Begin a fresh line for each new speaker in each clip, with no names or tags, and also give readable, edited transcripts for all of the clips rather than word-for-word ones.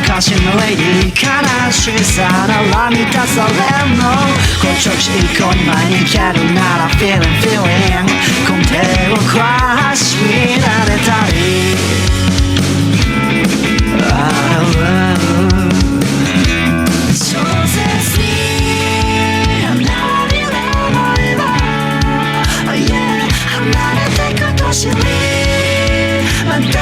昔のレディ悲しさなら満たされんのこっちを一個に前に行けるなら Feeling feeling 根底を壊し乱れたり小説に離れれば離れてくと知りまた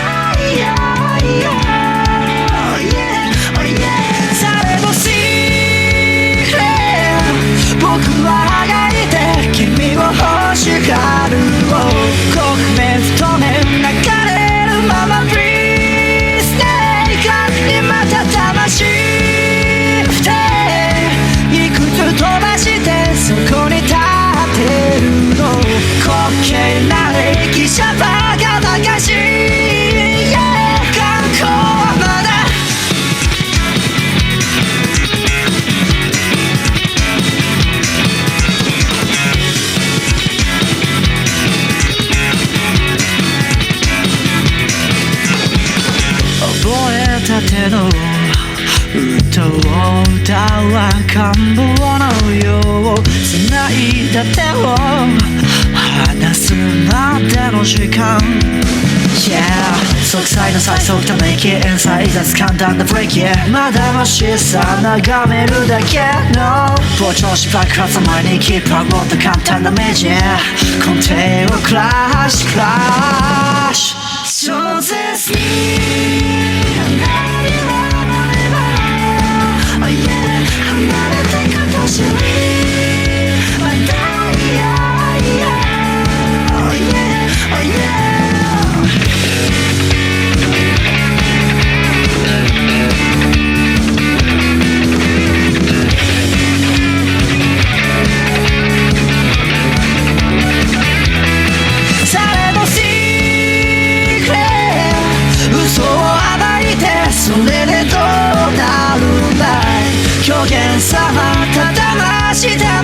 僕はあがいて君を欲しがる刻面太面流れるまま Please stay にまた魂っていくつ飛ばしてそこに立ってるの滑稽な歴史バカバカしい、観光はまだたての歌を歌う赤ん坊のよう繋いだ手を離すまでの時間 Yeah 息災の最速ため息遠斎雑簡単なブレーキまだましさ眺めるだけの膨張し爆発の前にキープアウト簡単なメージ根底をクラッシュクラッシュ小説にそれでどうなるんだい虚言さまた騙して